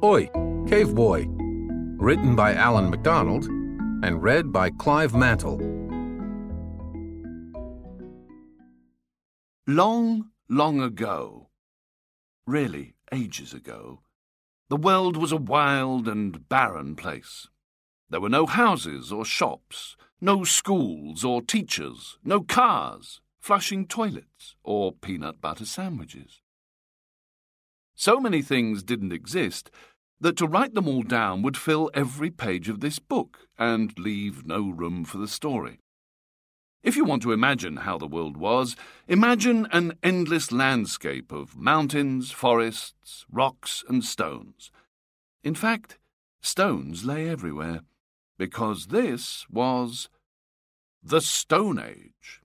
Oi, Cave Boy. Written by Alan MacDonald and read by Clive Mantle. Long, long ago, really ages ago, the world was a wild and barren place. There were no houses or shops, no schools or teachers, no cars, flushing toilets, or peanut butter sandwiches. So many things didn't exist that to write them all down would fill every page of this book and leave no room for the story. If you want to imagine how the world was, imagine an endless landscape of mountains, forests, rocks and stones. In fact, stones lay everywhere, because this was the Stone Age.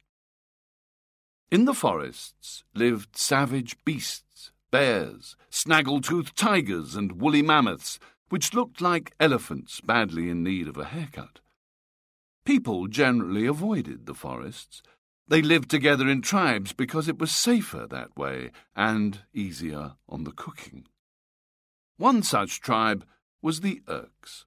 In the forests lived savage beasts, bears, snaggle-toothed tigers and woolly mammoths, which looked like elephants badly in need of a haircut. People generally avoided the forests. They lived together in tribes because it was safer that way and easier on the cooking. One such tribe was the Urks.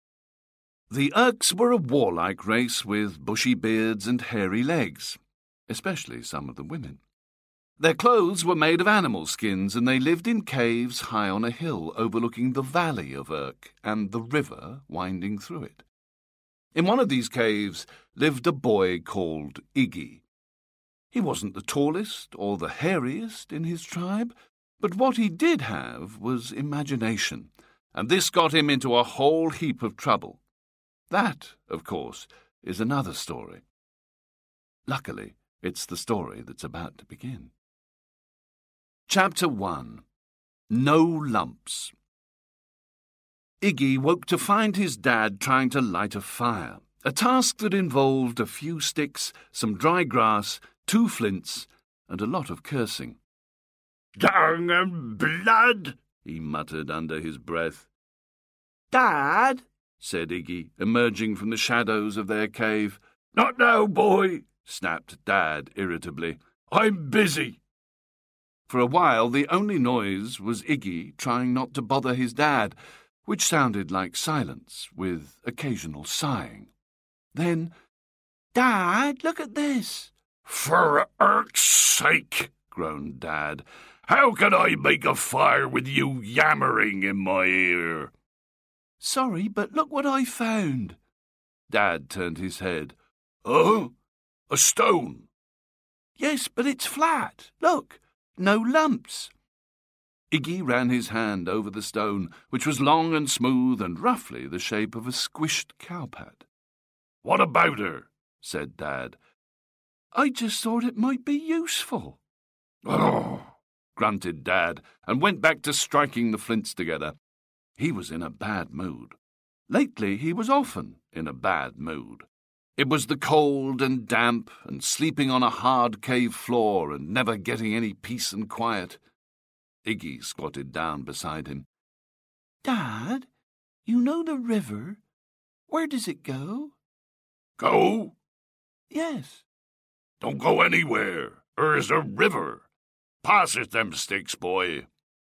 The Urks were a warlike race with bushy beards and hairy legs, especially some of the women. Their clothes were made of animal skins, and they lived in caves high on a hill overlooking the valley of Urk and the river winding through it. In one of these caves lived a boy called Iggy. He wasn't the tallest or the hairiest in his tribe, but what he did have was imagination, and this got him into a whole heap of trouble. That, of course, is another story. Luckily, it's the story that's about to begin. Chapter 1. No Lumps. Iggy woke to find his dad trying to light a fire, a task that involved a few sticks, some dry grass, 2 flints, and a lot of cursing. "Dung and blood," he muttered under his breath. "Dad," said Iggy, emerging from the shadows of their cave. "Not now, boy," snapped Dad irritably. "I'm busy." For a while, the only noise was Iggy trying not to bother his dad, which sounded like silence, with occasional sighing. Then, "Dad, look at this." "For Urk's sake," groaned Dad, "how can I make a fire with you yammering in my ear?" "Sorry, but look what I found." Dad turned his head. "Oh, a stone." "Yes, but it's flat. Look. No lumps." Iggy ran his hand over the stone, which was long and smooth and roughly the shape of a squished cowpat. "What about her?" said Dad. "I just thought it might be useful." "Oh," grunted Dad, and went back to striking the flints together. He was in a bad mood. Lately he was often in a bad mood. It was the cold and damp and sleeping on a hard cave floor and never getting any peace and quiet. Iggy squatted down beside him. "Dad, you know the river? Where does it go?" "Go?" "Yes." "Don't go anywhere. There's a river. Pass it them sticks, boy."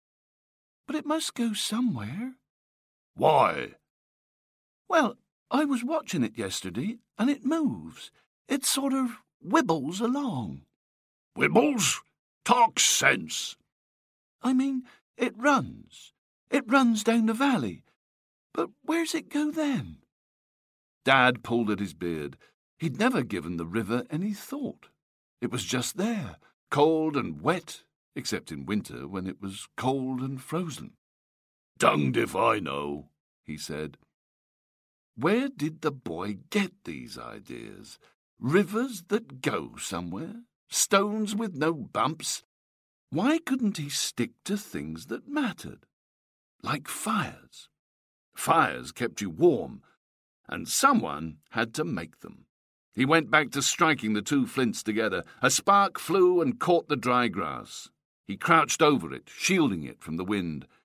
"But it must go somewhere." "Why?" "Well, I was watching it yesterday, and it moves. It sort of wibbles along." "Wibbles? Talk sense." "I mean, it runs. It runs down the valley. But where's it go then?" Dad pulled at his beard. He'd never given the river any thought. It was just there, cold and wet, except in winter when it was cold and frozen. "Dunged if I know," he said. Where did the boy get these ideas? Rivers that go somewhere? Stones with no bumps? Why couldn't he stick to things that mattered? Like fires. Fires kept you warm, and someone had to make them. He went back to striking the 2 flints together. A spark flew and caught the dry grass. He crouched over it, shielding it from the wind.